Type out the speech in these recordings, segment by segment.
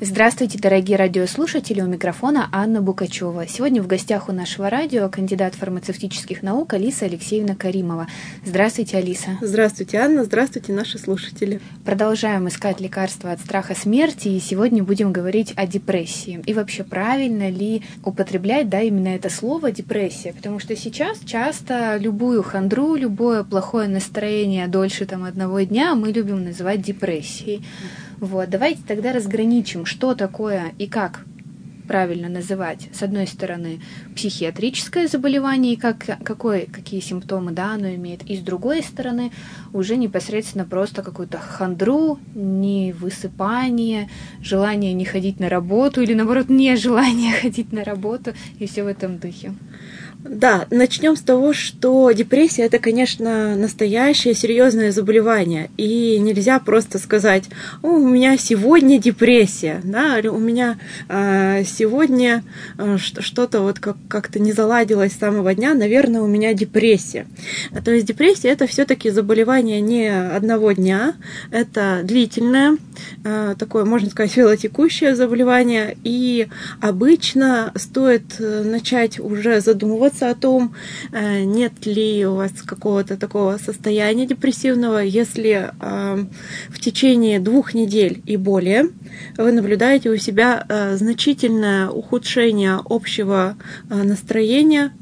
Здравствуйте, дорогие радиослушатели, у микрофона Анна Букачева. Сегодня в гостях у нашего радио кандидат фармацевтических наук Алиса Алексеевна Каримова. Здравствуйте, Алиса. Здравствуйте, Анна. Здравствуйте, наши слушатели. Продолжаем искать лекарства от страха смерти, и сегодня будем говорить о депрессии. И вообще, правильно ли употреблять, именно это слово «депрессия», потому что сейчас часто любую хандру, любое плохое настроение дольше одного дня мы любим называть депрессией. Давайте тогда разграничим, что такое и как правильно называть. С одной стороны, психиатрическое заболевание, и какие симптомы оно имеет, и с другой стороны, уже непосредственно просто какую-то хандру, невысыпание, желание не ходить на работу или, наоборот, нежелание ходить на работу, и все в этом духе. Да, начнем с того, что депрессия – это, конечно, настоящее серьезное заболевание. И нельзя просто сказать: у меня сегодня депрессия, или у меня сегодня что-то как-то не заладилось с самого дня, наверное, у меня депрессия. То есть депрессия – это все-таки заболевание не одного дня, это длительное, такое, можно сказать, велотекущее заболевание. И обычно стоит начать уже задумываться о том, нет ли у вас какого-то такого состояния депрессивного, если в течение 2 недель и более вы наблюдаете у себя значительное ухудшение общего настроения,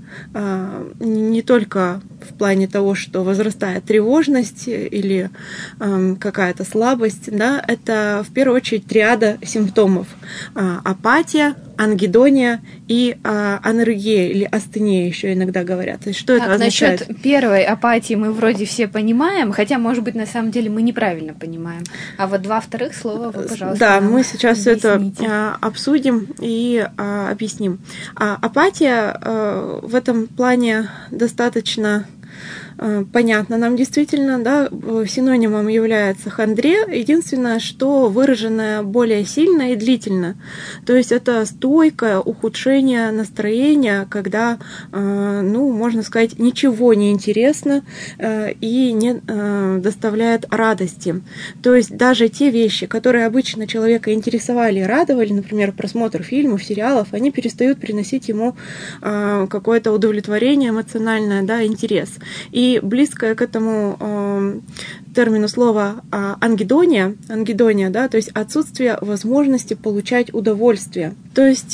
не только в плане того, что возрастает тревожность или какая-то слабость, это в первую очередь триада симптомов: апатия, ангидония и аноргия или астения еще иногда говорят. То есть, что это означает? Насчет первой апатии мы вроде все понимаем, хотя, может быть, на самом деле мы неправильно понимаем. А 2 вторых слова вы, пожалуйста, да, мы сейчас все объясните. это обсудим и объясним. Апатия в этом плане достаточно понятно нам действительно, синонимом является хандре. Единственное, что выраженное более сильно и длительно. То есть это стойкое ухудшение настроения, когда, можно сказать, ничего не интересно и не доставляет радости. То есть даже те вещи, которые обычно человека интересовали и радовали, например, просмотр фильмов, сериалов, они перестают приносить ему какое-то удовлетворение эмоциональное, интерес. И близкое к этому термину слово ангидония, то есть отсутствие возможности получать удовольствие. То есть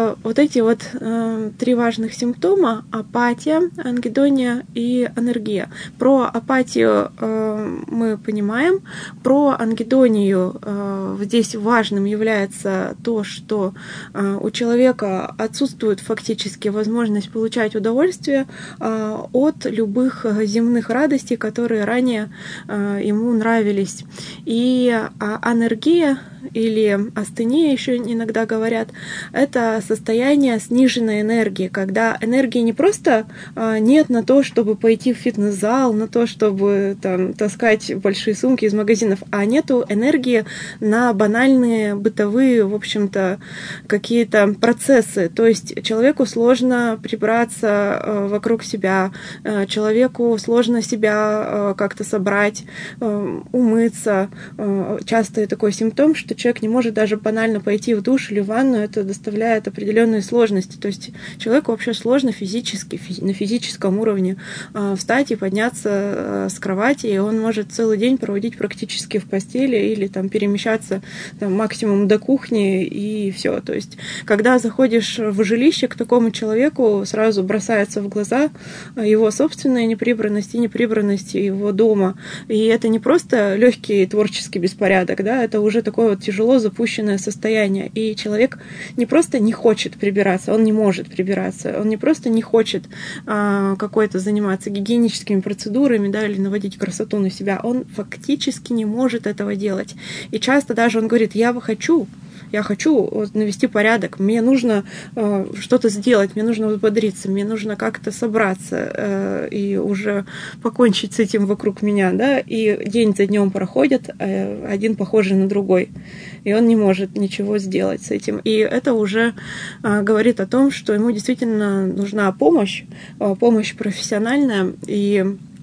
эти 3 важных симптома: апатия, ангидония и аноргия. Про апатию мы понимаем, про ангидонию здесь важным является то, что у человека отсутствует фактически возможность получать удовольствие от любых земных радостей, которые ранее ему нравились. И аноргия или астения еще иногда говорят, это состояние сниженной энергии, когда энергии не просто нет на то, чтобы пойти в фитнес-зал, на то, чтобы таскать большие сумки из магазинов, а нету энергии на банальные бытовые, в общем-то, какие-то процессы. То есть человеку сложно прибраться вокруг себя, человеку сложно себя как-то собрать, умыться. Часто такой симптом, что человек не может даже банально пойти в душ или в ванну, это доставляет определенные сложности. То есть человеку вообще сложно физически, на физическом уровне встать и подняться с кровати, и он может целый день проводить практически в постели или перемещаться максимум до кухни, и все. То есть когда заходишь в жилище к такому человеку, сразу бросается в глаза его собственная неприбранность и неприбранность его дома. И это не просто легкий творческий беспорядок, это уже такое тяжело запущенное состояние. И человек не просто не хочет прибираться, он не может прибираться, он не просто не хочет какой-то заниматься гигиеническими процедурами, или наводить красоту на себя, он фактически не может этого делать. И часто даже он говорит: я хочу навести порядок, мне нужно что-то сделать, мне нужно взбодриться, мне нужно как-то собраться и уже покончить с этим вокруг меня, и день за днем проходит, один похожий на другой, и он не может ничего сделать с этим. И это уже говорит о том, что ему действительно нужна помощь профессиональная, и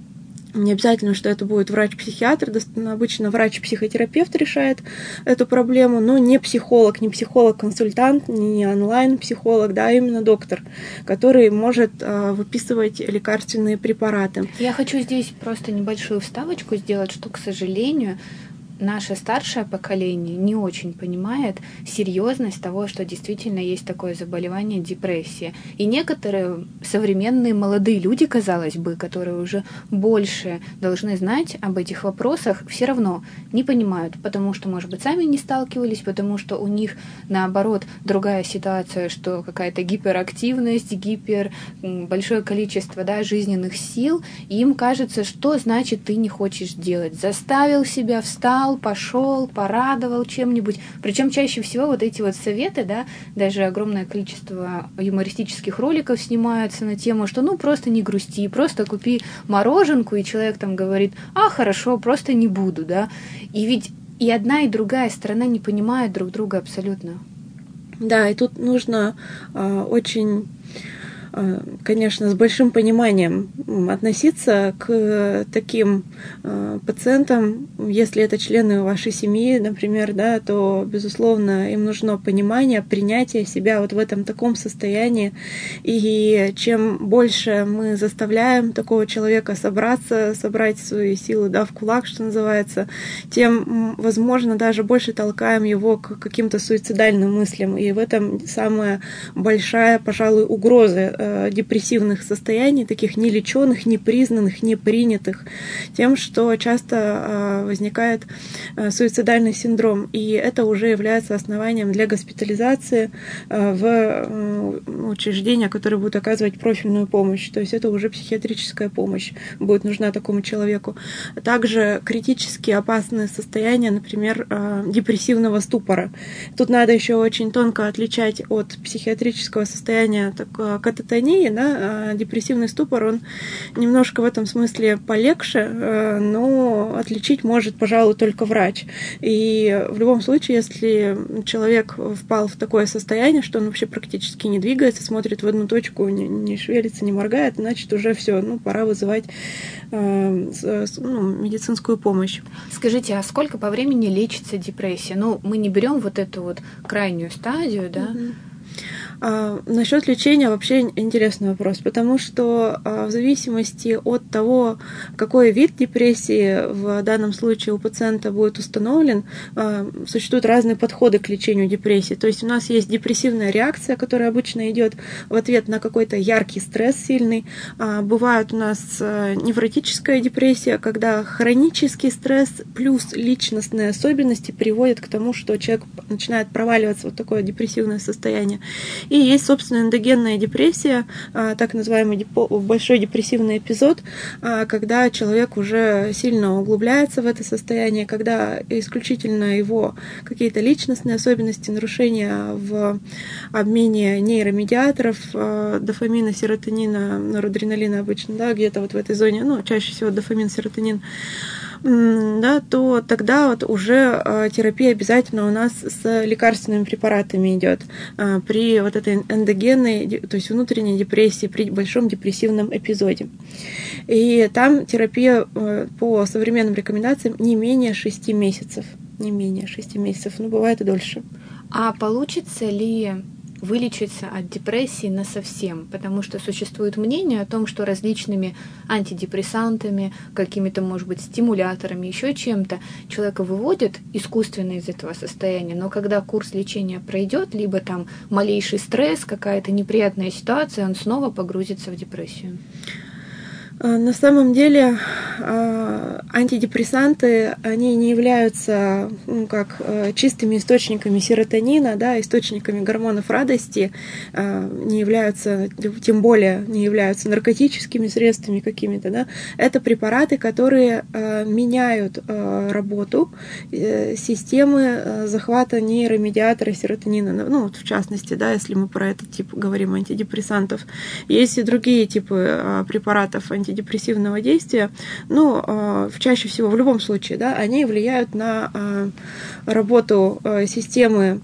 Не обязательно, что это будет врач-психиатр, обычно врач-психотерапевт решает эту проблему, но не психолог-консультант, не онлайн-психолог, да, а именно доктор, который может выписывать лекарственные препараты. Я хочу здесь просто небольшую вставочку сделать, что, к сожалению, наше старшее поколение не очень понимает серьезность того, что действительно есть такое заболевание депрессия. И некоторые современные молодые люди, казалось бы, которые уже больше должны знать об этих вопросах, все равно не понимают, потому что, может быть, сами не сталкивались, потому что у них, наоборот, другая ситуация, что какая-то гиперактивность, большое количество, да, жизненных сил, и им кажется, что значит ты не хочешь делать. Заставил себя, встал, пошел, порадовал чем-нибудь. Причем чаще всего вот эти вот советы, да, даже огромное количество юмористических роликов снимаются на тему, что ну просто не грусти, просто купи мороженку, и человек там говорит, хорошо, просто не буду, да. И ведь и одна, и другая сторона не понимают друг друга абсолютно. Да, и тут нужно очень, конечно, с большим пониманием относиться к таким пациентам. Если это члены вашей семьи, например, да, то, безусловно, им нужно понимание, принятие себя вот в этом таком состоянии. И чем больше мы заставляем такого человека собрать свои силы, да, в кулак, что называется, тем, возможно, даже больше толкаем его к каким-то суицидальным мыслям. И в этом самая большая, пожалуй, угроза депрессивных состояний, таких нелеченных, непризнанных, непринятых, тем, что часто возникает суицидальный синдром. И это уже является основанием для госпитализации в учреждения, которые будут оказывать профильную помощь. То есть это уже психиатрическая помощь будет нужна такому человеку. Также критически опасные состояния, например, депрессивного ступора. Тут надо еще очень тонко отличать от психиатрического состояния кататонии, да, депрессивный ступор, он немножко в этом смысле полегче, но отличить может, пожалуй, только врач. И в любом случае, если человек впал в такое состояние, что он вообще практически не двигается, смотрит в одну точку, не шевелится, не моргает, значит, уже все, пора вызывать медицинскую помощь. Скажите, а сколько по времени лечится депрессия? Мы не берем вот эту вот крайнюю стадию, да? Насчет лечения вообще интересный вопрос, потому что в зависимости от того, какой вид депрессии в данном случае у пациента будет установлен, существуют разные подходы к лечению депрессии. То есть у нас есть депрессивная реакция, которая обычно идет в ответ на какой-то яркий стресс сильный. Бывает у нас невротическая депрессия, когда хронический стресс плюс личностные особенности приводят к тому, что человек начинает проваливаться в такое депрессивное состояние. И есть, собственно, эндогенная депрессия, так называемый большой депрессивный эпизод, когда человек уже сильно углубляется в это состояние, когда исключительно его какие-то личностные особенности, нарушения в обмене нейромедиаторов, дофамина, серотонина, норадреналина обычно, да, где-то вот в этой зоне, чаще всего дофамин, серотонин, да, то тогда вот уже терапия обязательно у нас с лекарственными препаратами идет при вот этой эндогенной, то есть внутренней депрессии, при большом депрессивном эпизоде. И там терапия по современным рекомендациям не менее 6 месяцев. Не менее 6 месяцев, бывает и дольше. А получится ли вылечиться от депрессии насовсем, потому что существует мнение о том, что различными антидепрессантами, какими-то, может быть, стимуляторами, еще чем-то человека выводят искусственно из этого состояния, но когда курс лечения пройдет, либо там малейший стресс, какая-то неприятная ситуация, он снова погрузится в депрессию. На самом деле антидепрессанты, они не являются чистыми источниками серотонина, да, источниками гормонов радости, не являются, тем более не являются наркотическими средствами какими-то. Да. Это препараты, которые меняют работу системы захвата нейромедиатора серотонина. В частности, да, если мы про этот тип говорим антидепрессантов. Есть и другие типы препаратов антидепрессивного действия, чаще всего, в любом случае, да, они влияют на работу системы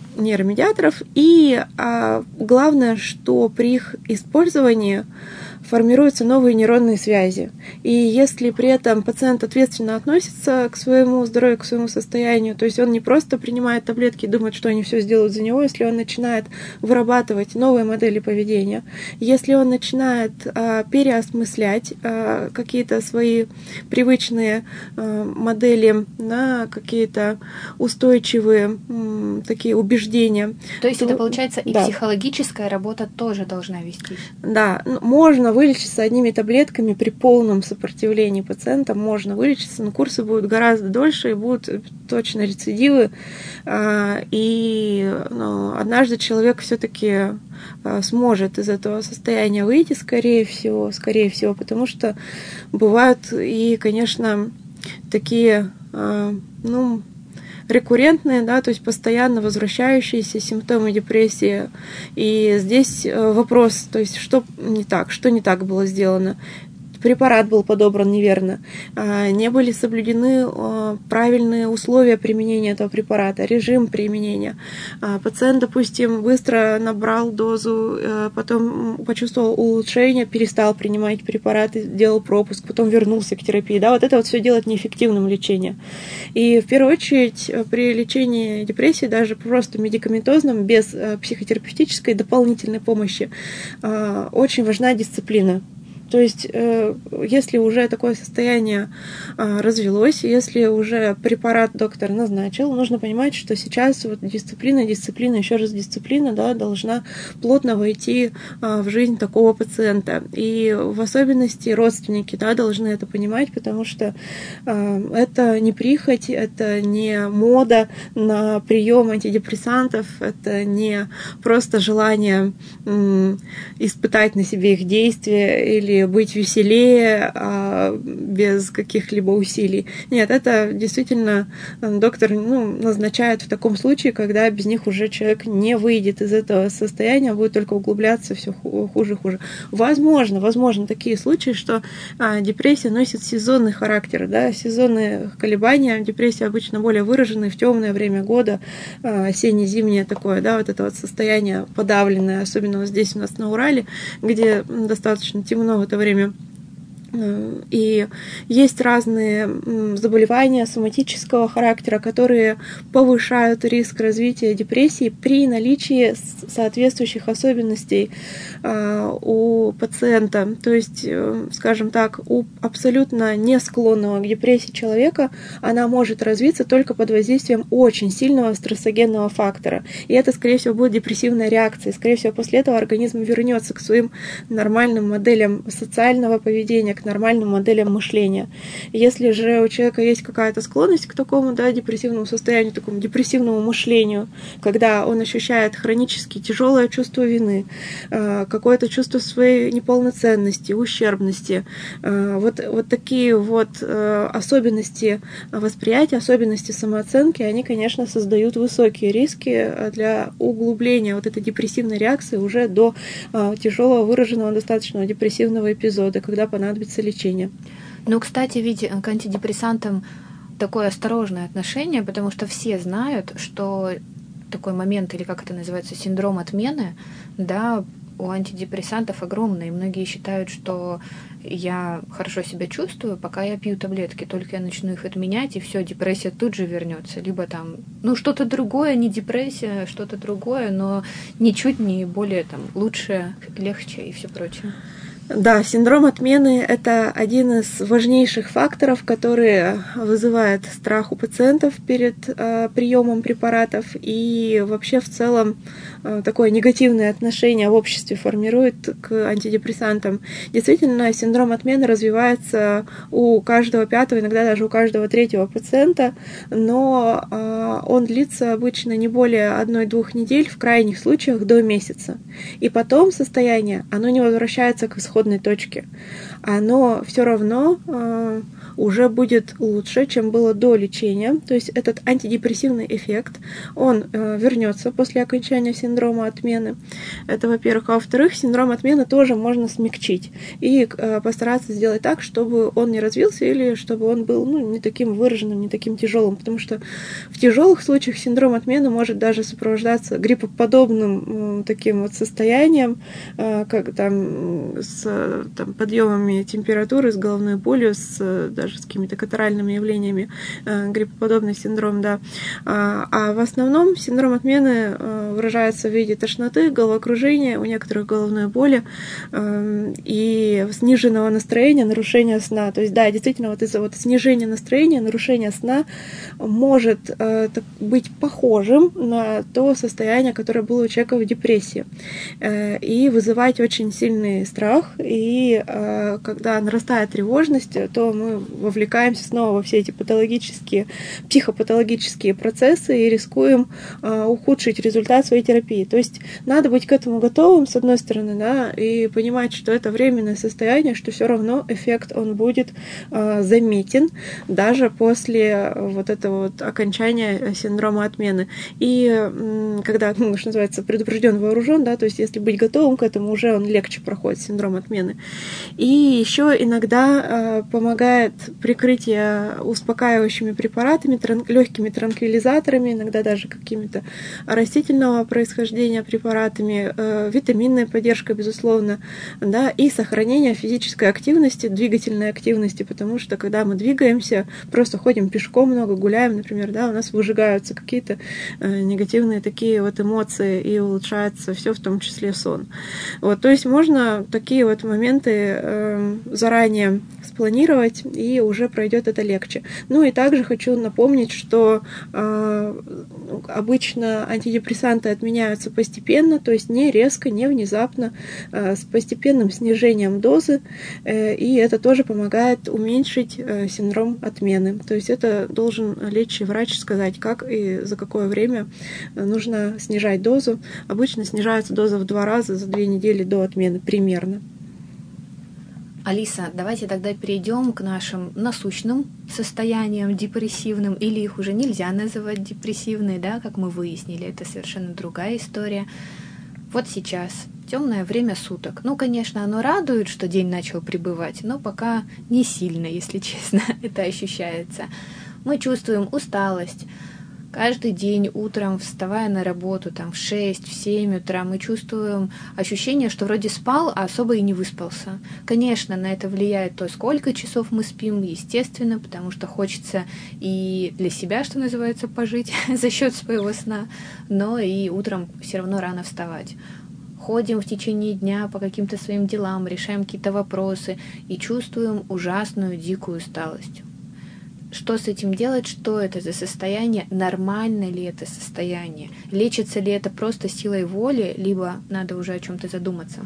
нейромедиаторов, и главное, что при их использовании формируются новые нейронные связи. И если при этом пациент ответственно относится к своему здоровью, к своему состоянию, то есть он не просто принимает таблетки и думает, что они все сделают за него, если он начинает вырабатывать новые модели поведения, если он начинает переосмыслять какие-то свои привычные модели на какие-то устойчивые такие убеждения. То есть это получается и психологическая работа тоже должна вестись? Да, можно вылечиться одними таблетками при полном сопротивлении пациента, можно вылечиться, но курсы будут гораздо дольше и будут точно рецидивы. И однажды человек все-таки сможет из этого состояния выйти, скорее всего, потому что бывают и, конечно, такие, рекуррентные, да, то есть постоянно возвращающиеся симптомы депрессии. И здесь вопрос, то есть что не так было сделано. Препарат был подобран неверно, не были соблюдены правильные условия применения этого препарата, режим применения. Пациент, допустим, быстро набрал дозу, потом почувствовал улучшение, перестал принимать препараты, делал пропуск, потом вернулся к терапии. Да, вот это вот все делает неэффективным лечение. И в первую очередь при лечении депрессии, даже просто медикаментозном, без психотерапевтической дополнительной помощи, очень важна дисциплина. То есть, если уже такое состояние развелось, если уже препарат доктор назначил, нужно понимать, что сейчас вот дисциплина, еще раз дисциплина, да, должна плотно войти в жизнь такого пациента. И в особенности родственники, да, должны это понимать, потому что это не прихоть, это не мода на прием антидепрессантов, это не просто желание испытать на себе их действия или быть веселее без каких-либо усилий. Нет, это действительно доктор назначает в таком случае, когда без них уже человек не выйдет из этого состояния, будет только углубляться все хуже и хуже. Возможно такие случаи, что депрессия носит сезонный характер, да, сезонные колебания. Депрессия обычно более выраженные в темное время года, осенне-зимнее такое, да, вот это вот состояние подавленное, особенно вот здесь у нас на Урале, где достаточно темно в это время. И есть разные заболевания соматического характера, которые повышают риск развития депрессии при наличии соответствующих особенностей у пациента. То есть, скажем так, у абсолютно не склонного к депрессии человека она может развиться только под воздействием очень сильного стрессогенного фактора. И это, скорее всего, будет депрессивная реакция. Скорее всего, после этого организм вернется к своим нормальным моделям социального поведения, к нормальным моделям мышления. Если же у человека есть какая-то склонность к такому, да, депрессивному состоянию, такому депрессивному мышлению, когда он ощущает хронически тяжелое чувство вины, какое-то чувство своей неполноценности, ущербности, вот такие вот особенности восприятия, особенности самооценки, они, конечно, создают высокие риски для углубления вот этой депрессивной реакции уже до тяжелого выраженного достаточного депрессивного эпизода, когда понадобится лечение. Ну, кстати, ведь к антидепрессантам такое осторожное отношение, потому что все знают, что такой момент, или как это называется, синдром отмены, да, у антидепрессантов огромный. И многие считают, что я хорошо себя чувствую, пока я пью таблетки, только я начну их отменять, и все, депрессия тут же вернется. Либо там, что-то другое, не депрессия, что-то другое, но ничуть не более лучше, легче и все прочее. Да, синдром отмены – это один из важнейших факторов, который вызывает страх у пациентов перед приемом препаратов и вообще в целом такое негативное отношение в обществе формирует к антидепрессантам. Действительно, синдром отмены развивается у каждого пятого, иногда даже у каждого третьего пациента, но он длится обычно не более 1-2 недель, в крайних случаях до месяца. И потом состояние, оно не возвращается к исходной точке. Оно все равно уже будет лучше, чем было до лечения. То есть этот антидепрессивный эффект, он вернется после окончания синдрома отмены. Это, во-первых. А во-вторых, синдром отмены тоже можно смягчить и постараться сделать так, чтобы он не развился или чтобы он был не таким выраженным, не таким тяжелым. Потому что в тяжелых случаях синдром отмены может даже сопровождаться гриппоподобным таким вот состоянием, как там с там, подъемами температуры, с головной болью, даже с какими-то катаральными явлениями, гриппоподобный синдром, да. А в основном синдром отмены выражается в виде тошноты, головокружения, у некоторых головной боли и сниженного настроения, нарушения сна. То есть, да, действительно, вот из-за вот снижения настроения, нарушения сна может быть похожим на то состояние, которое было у человека в депрессии, и вызывать очень сильный страх. И когда нарастает тревожность, то мы вовлекаемся снова во все эти психопатологические процессы и рискуем ухудшить результат своей терапии. То есть надо быть к этому готовым, с одной стороны, да, и понимать, что это временное состояние, что все равно эффект он будет заметен даже после вот этого вот окончания синдрома отмены. И когда, что называется, предупрежден, вооружен, да, то есть если быть готовым к этому, уже он легче проходит синдром отмены. И еще иногда помогает прикрытие успокаивающими препаратами, легкими транквилизаторами, иногда даже какими-то растительного происхождения препаратами, витаминная поддержка, безусловно, да, и сохранение физической активности, двигательной активности, потому что когда мы двигаемся, просто ходим пешком много, гуляем, например, да, у нас выжигаются какие-то негативные такие вот эмоции и улучшается все, в том числе сон. Вот, то есть можно такие вот моменты заранее спланировать, и уже пройдет это легче. Ну и также хочу напомнить, что обычно антидепрессанты отменяются постепенно, то есть не резко, не внезапно, с постепенным снижением дозы, и это тоже помогает уменьшить синдром отмены. То есть это должен лечащий врач сказать, как и за какое время нужно снижать дозу. Обычно снижается доза в 2 раза за 2 недели до отмены примерно. Алиса, давайте тогда перейдем к нашим насущным состояниям депрессивным, или их уже нельзя называть депрессивные, да, как мы выяснили, это совершенно другая история. Вот сейчас темное время суток. Ну, конечно, оно радует, что день начал прибывать, но пока не сильно, если честно, это ощущается. Мы чувствуем усталость. Каждый день утром, вставая на работу там, в 6, в 7 утра, мы чувствуем ощущение, что вроде спал, а особо и не выспался. Конечно, на это влияет то, сколько часов мы спим, естественно, потому что хочется и для себя, что называется, пожить за счет своего сна, но и утром все равно рано вставать. Ходим в течение дня по каким-то своим делам, решаем какие-то вопросы и чувствуем ужасную, дикую усталость. Что с этим делать? Что это за состояние? Нормально ли это состояние? Лечится ли это просто силой воли, либо надо уже о чем-то задуматься?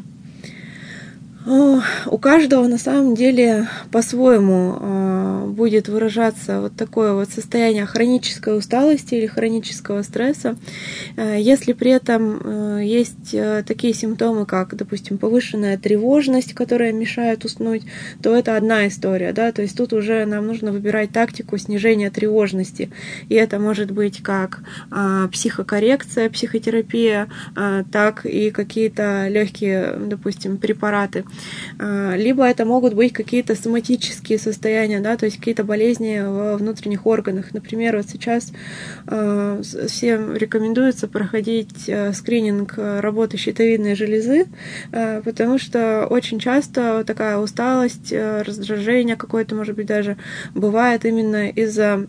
У каждого на самом деле по-своему будет выражаться вот такое вот состояние хронической усталости или хронического стресса. Если при этом есть такие симптомы, как, допустим, повышенная тревожность, которая мешает уснуть, то это одна история, да, то есть тут уже нам нужно выбирать тактику снижения тревожности. И это может быть как психокоррекция, психотерапия, так и какие-то легкие, допустим, препараты. Либо это могут быть какие-то соматические состояния, да, то есть какие-то болезни во внутренних органах. Например, вот сейчас всем рекомендуется проходить скрининг работы щитовидной железы, потому что очень часто такая усталость, раздражение какое-то, может быть, даже бывает именно из-за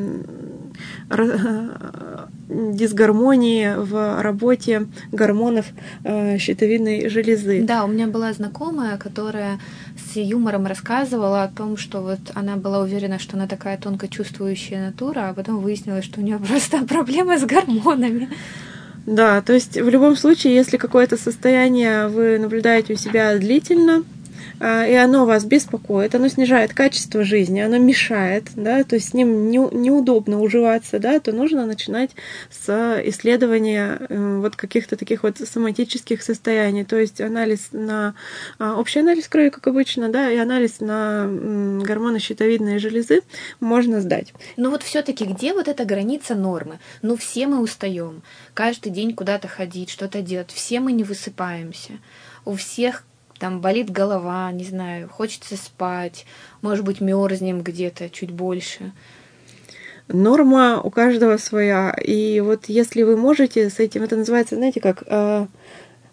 дисгармонии в работе гормонов щитовидной железы. Да, у меня была знакомая, которая с юмором рассказывала о том, что вот она была уверена, что она такая тонко чувствующая натура, а потом выяснилось, что у нее просто проблемы с гормонами. Да, то есть в любом случае, если какое-то состояние вы наблюдаете у себя длительно, и оно вас беспокоит, оно снижает качество жизни, оно мешает, да, то есть с ним неудобно уживаться, да, то нужно начинать с исследования вот каких-то таких вот соматических состояний, то есть анализ на общий анализ крови, как обычно, да, и анализ на гормоны щитовидной железы можно сдать. Но вот все-таки где вот эта граница нормы? Ну, все мы устаем, каждый день куда-то ходить, что-то делать, все мы не высыпаемся, у всех там болит голова, не знаю, хочется спать, может быть, мерзнем где-то чуть больше. Норма у каждого своя. И вот если вы можете с этим, это называется, знаете, как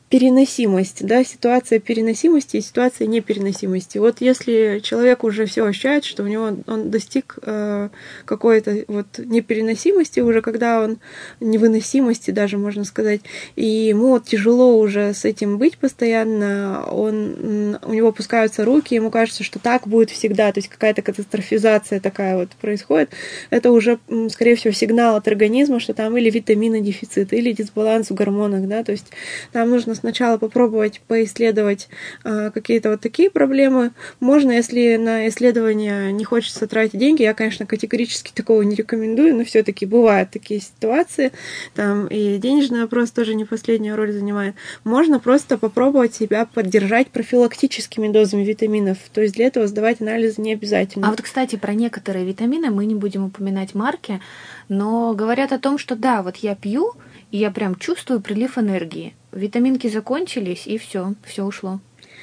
переносимость, да, ситуация переносимости и ситуация непереносимости. Вот если человек уже все ощущает, что у него он достиг какой-то вот непереносимости уже, когда он невыносимости даже, можно сказать, и ему вот тяжело уже с этим быть постоянно, у него опускаются руки, ему кажется, что так будет всегда, то есть какая-то катастрофизация такая вот происходит, это уже, скорее всего, сигнал от организма, что там или витаминодефицит, или дисбаланс в гормонах, да, то есть там нужно сначала попробовать поисследовать какие-то вот такие проблемы. Можно, если на исследование не хочется тратить деньги, я, конечно, категорически такого не рекомендую, но все-таки бывают такие ситуации, там и денежный вопрос тоже не последнюю роль занимает. Можно просто попробовать себя поддержать профилактическими дозами витаминов, то есть для этого сдавать анализы не обязательно. А вот, кстати, про некоторые витамины мы не будем упоминать марки, но говорят о том, что да, вот я пью, и я прям чувствую прилив энергии. Витаминки закончились, и все ушло.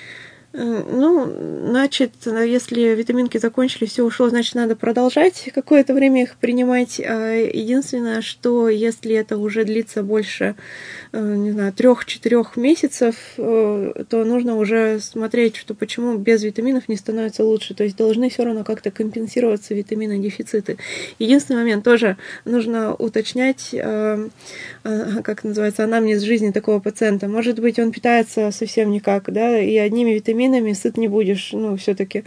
Ну, значит, если витаминки закончились, все ушло, значит, надо продолжать какое-то время их принимать. Единственное, что если это уже длится больше, не знаю, 3-4 месяцев, то нужно уже смотреть, что почему без витаминов не становится лучше. То есть должны все равно как-то компенсироваться витаминодефициты. Единственный момент тоже нужно уточнять, как называется, анамнез жизни такого пациента. Может быть, он питается совсем никак, да, и одними витаминами сыт не будешь, ну, все-таки.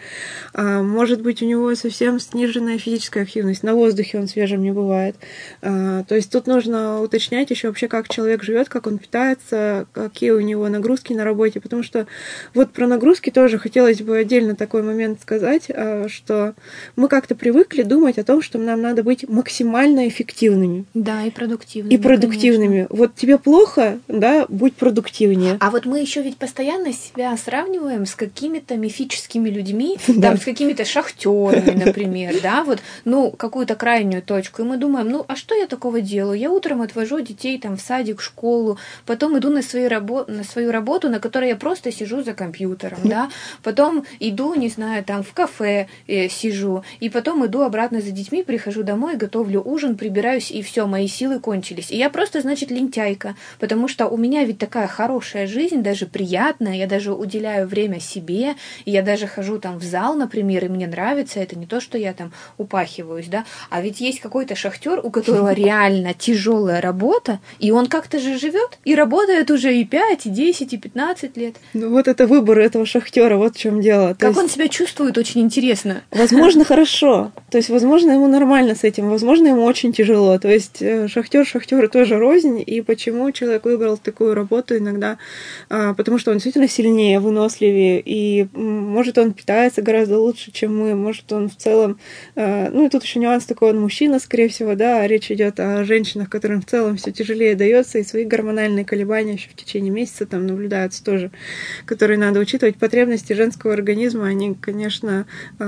Может быть, у него совсем сниженная физическая активность, на воздухе он свежим не бывает. То есть тут нужно уточнять еще вообще, как человек живет, как он питается, какие у него нагрузки на работе, потому что вот про нагрузки тоже хотелось бы отдельно такой момент сказать, что мы как-то привыкли думать о том, что нам надо быть максимально эффективными. Да, и продуктивными. И продуктивными. Конечно. Вот тебе плохо, да, будь продуктивнее. А вот мы еще ведь постоянно себя сравниваем с какими-то мифическими людьми, там, с какими-то шахтерами, например, да, вот, ну, какую-то крайнюю точку. И мы думаем, ну, а что я такого делаю? Я утром отвожу детей там в садик, в школу, потом иду на свою работу, на которой я просто сижу за компьютером, да, потом иду, не знаю, там в кафе сижу, и потом иду обратно за детьми, прихожу домой, готовлю ужин, прибираюсь, и все, мои силы кончились. И я просто, значит, лентяйка, потому что у меня ведь такая хорошая жизнь, даже приятная, я даже уделяю время себе, и я даже хожу там в зал, например, и мне нравится, это не то, что я там упахиваюсь, да, а ведь есть какой-то шахтер, у которого реально тяжелая работа, и он как-то же живет и работает уже и 5, и 10, и 15 лет. Ну вот это выбор этого шахтера, вот в чем дело. Как он себя чувствует, очень интересно. Возможно, хорошо, то есть, возможно, ему нормально с этим, возможно, ему очень тяжело, то есть шахтер шахтеру тоже рознь, и почему человек выбрал такую работу иногда, потому что он действительно сильнее, выносливее, и может он питается гораздо лучше, чем мы, может он в целом, ну и тут еще нюанс такой, он мужчина, скорее всего, да, речь идет о женщинах, которым в целом все тяжелее дается, и свои гормональные колебания еще в течение месяца там наблюдаются тоже, которые надо учитывать. Потребности женского организма, они, конечно,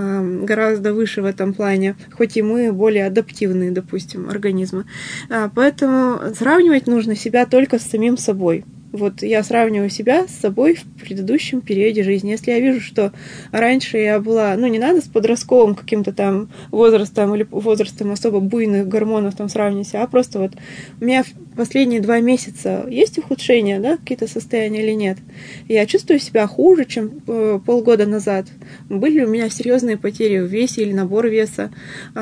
гораздо выше в этом плане, хоть и мы более адаптивные, допустим, организмы. Поэтому сравнивать нужно себя только с самим собой. Вот я сравниваю себя с собой в предыдущем периоде жизни. Если я вижу, что раньше я была, ну, не надо с подростковым каким-то там возрастом или возрастом особо буйных гормонов там сравнивать, а просто вот у меня в последние 2 месяца есть ухудшения, да, какие-то состояния или нет. Я чувствую себя хуже, чем полгода назад. Были ли у меня серьезные потери в весе или набор веса?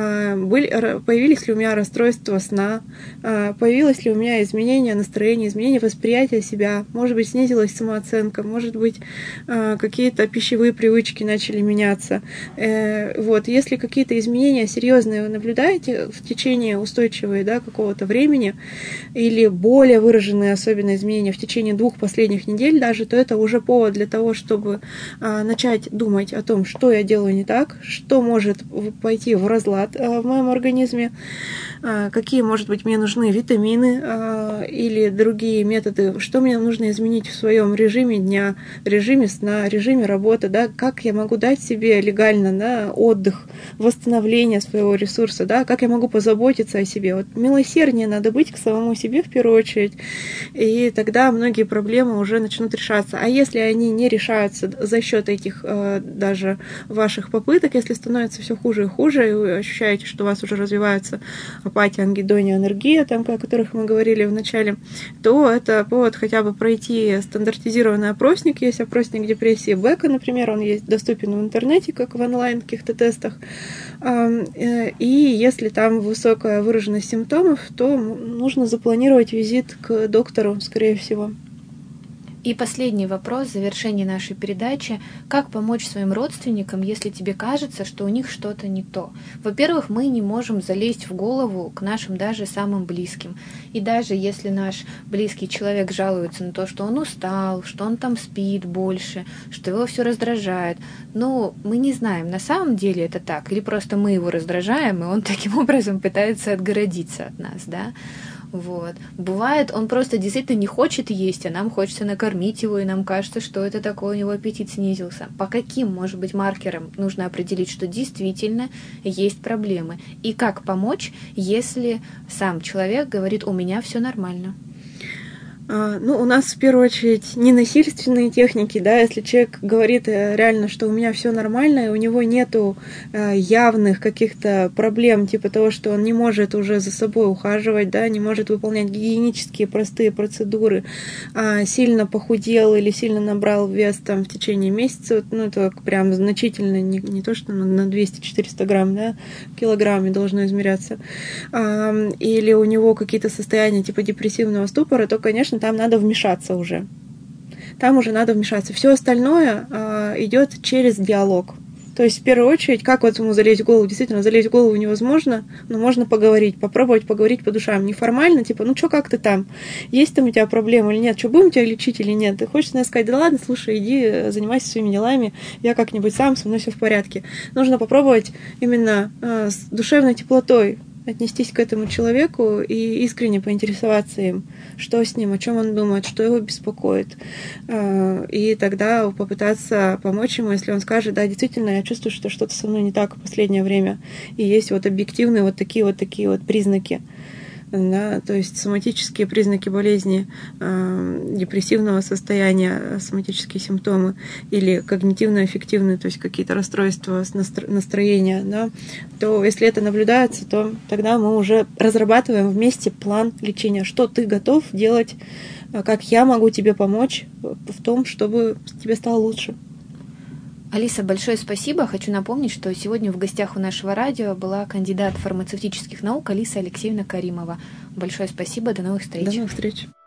Появились ли у меня расстройства сна? Появилось ли у меня изменение настроения, изменение восприятия себя? Может быть, снизилась самооценка, может быть, какие-то пищевые привычки начали меняться. Вот, если какие-то изменения серьезные вы наблюдаете в течение устойчивого, да, какого-то времени, или более выраженные особенно изменения в течение 2 последних недель даже, то это уже повод для того, чтобы начать думать о том, что я делаю не так, что может пойти в разлад в моем организме, какие, может быть, мне нужны витамины или другие методы, что мне нужно изменить в своем режиме дня, режиме сна, режиме работы, да, как я могу дать себе легально, да, отдых, восстановление своего ресурса, да, как я могу позаботиться о себе. Вот милосерднее надо быть к самому себе в первую очередь, и тогда многие проблемы уже начнут решаться. А если они не решаются за счет этих даже ваших попыток, если становится все хуже и хуже, и вы ощущаете, что у вас уже развивается апатия, ангидония, анаргия, там, о которых мы говорили в начале, то это повод хотя хотя бы пройти стандартизированный опросник. Есть опросник депрессии Бека, например, он есть доступен в интернете, как в онлайн каких-то тестах. И если там высокая выраженность симптомов, то нужно запланировать визит к доктору, скорее всего. И последний вопрос в завершении нашей передачи. Как помочь своим родственникам, если тебе кажется, что у них что-то не то? Во-первых, мы не можем залезть в голову к нашим даже самым близким. И даже если наш близкий человек жалуется на то, что он устал, что он там спит больше, что его все раздражает, но мы не знаем, на самом деле это так, или просто мы его раздражаем, и он таким образом пытается отгородиться от нас, да? Вот. Бывает, он просто действительно не хочет есть, а нам хочется накормить его, и нам кажется, что это такое, у него аппетит снизился. По каким, может быть, маркерам нужно определить, что действительно есть проблемы? И как помочь, если сам человек говорит, у меня все нормально? У нас в первую очередь ненасильственные техники, да, если человек говорит реально, что у меня все нормально, и у него нету явных каких-то проблем, типа того, что он не может уже за собой ухаживать, да, не может выполнять гигиенические простые процедуры, сильно похудел или сильно набрал вес там в течение месяца, это прям значительно, не то, что на 200-400 грамм, да, килограмме должно измеряться, или у него какие-то состояния типа депрессивного ступора, то, конечно, там надо вмешаться уже. Там уже надо вмешаться. Все остальное идет через диалог. То есть, в первую очередь, как вот ему залезть в голову? Действительно, залезть в голову невозможно, но можно поговорить, попробовать поговорить по душам. Неформально, типа, что как ты там? Есть там у тебя проблемы или нет? Что, будем тебя лечить или нет? Ты хочешь мне сказать, да ладно, слушай, иди, занимайся своими делами, я как-нибудь сам, со мной все в порядке. Нужно попробовать именно с душевной теплотой отнестись к этому человеку и искренне поинтересоваться им, что с ним, о чем он думает, что его беспокоит. И тогда попытаться помочь ему, если он скажет, да, действительно, я чувствую, что что-то со мной не так в последнее время. И есть вот объективные вот такие вот признаки. Да, то есть соматические признаки болезни, депрессивного состояния, соматические симптомы или когнитивно-аффективные, то есть какие-то расстройства настроения, да, то если это наблюдается, то тогда мы уже разрабатываем вместе план лечения, что ты готов делать, как я могу тебе помочь в том, чтобы тебе стало лучше. Алиса, большое спасибо. Хочу напомнить, что сегодня в гостях у нашего радио была кандидат фармацевтических наук Алиса Алексеевна Каримова. Большое спасибо, до новых встреч. До новых встреч.